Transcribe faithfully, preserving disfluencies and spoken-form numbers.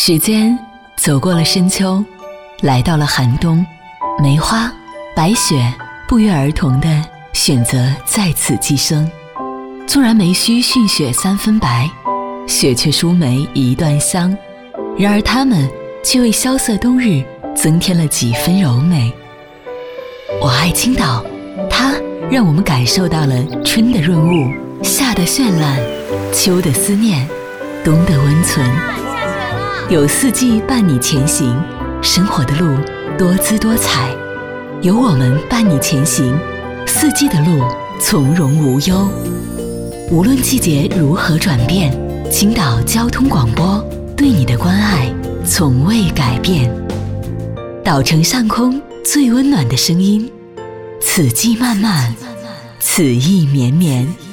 时间走过了深秋，来到了寒冬，梅花、白雪不约而同地选择在此寄生。纵然梅须逊雪三分白，雪却输梅一段香，然而它们却为萧瑟冬日增添了几分柔美。我爱青岛，它让我们感受到了春的润物，夏的绚烂，秋的思念，冬的温存。有四季伴你前行，生活的路多姿多彩，有我们伴你前行，四季的路从容无忧。无论季节如何转变，青岛交通广播对你的关爱从未改变。岛城上空最温暖的声音，此际漫漫，此意绵绵。